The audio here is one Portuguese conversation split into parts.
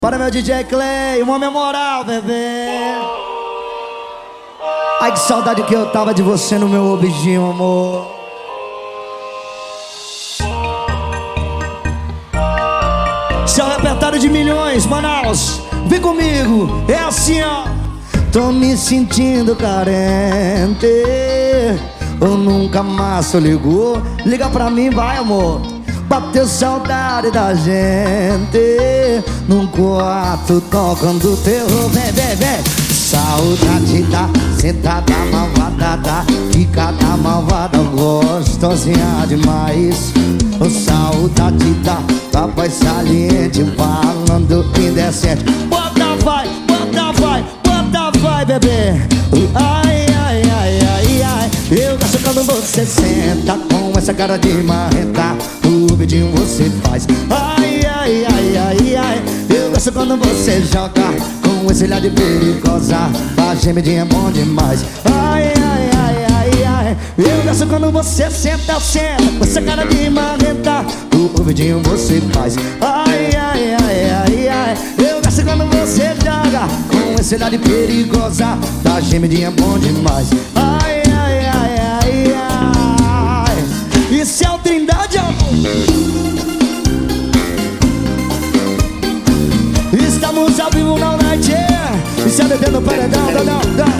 Para meu DJ Clay, uma memoral, bebê. Ai, que saudade que eu tava de você no meu objeto, amor. Seu repertório de milhões, Manaus, vem comigo, é assim, ó. Tô me sentindo carente, eu nunca mais tu ligou. Liga pra mim, vai, amor. Bateu saudade da gente num quarto tocando terror. Vem, vem, vem. Saudade da sentada malvada, da picada malvada, gostosinha demais. Saudade da voz saliente falando indecente. Bota vai, bebê. Ai, ai, ai, ai, ai. Eu gosto quando você senta com essa cara de marreta. O vidinho você faz. Ai, ai, ai, ai, ai. Eu gosto quando você joga com esse olhar de perigosa. A gemidinha é bom demais. Ai, ai, ai, ai, ai. Eu gosto quando você senta com essa cara de marreta. O vidinho você faz. Ai, ai, ai, ai, ai. Eu gosto quando você joga com esse olhar de perigosa. A gemidinha é bom demais. Ai, ai, ai, ai, ai. Isso é o Trindade, amor. Estamos ao vivo na noite. Isso é bebê no paredão, não.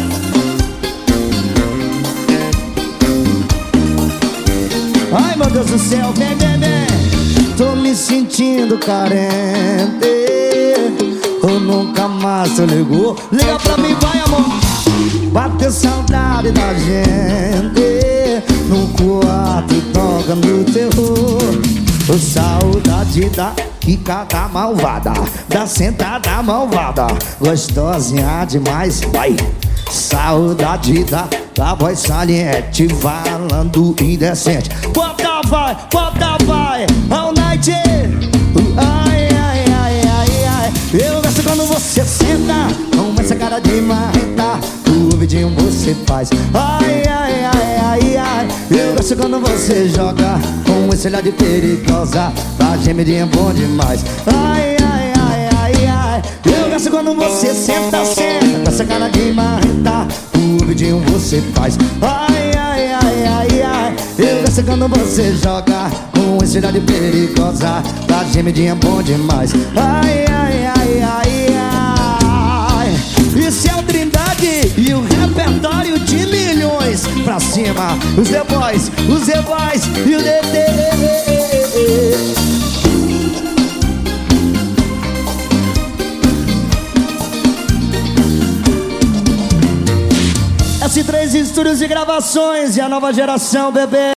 Ai, meu Deus do céu, vem, vem, vem. Tô me sentindo carente, eu nunca mais tu ligou. Liga pra mim, vai, amor. Bateu saudade da gente num quarto tocando terror. Saudade da quicada malvada, da sentada malvada, gostosinha demais, vai. Saudade da voz saliente falando indecente. Bota vai, all night. Ai, ai, ai, ai, ai. Eu gosto quando você senta com essa cara de marreta. O vidinho você faz. Ai, ai, ai, ai, ai. Eu gosto quando você joga com esse olhar de perigosa. A gemidinha é bom demais. Ai, ai, ai, ai, ai. Eu gosto quando você senta com essa cara de marreta. O vidinho você faz. Ai, ai, ai, ai, ai. Eu gosto quando você joga com esse olhar de perigosa. A gemidinha é bom demais. Ai, ai, ai, ai, ai. Isso é o Trindade e o repertório de milhões. Pra cima, os The Boys e o DT. S3 Estúdios e Gravações e a nova geração, bebê.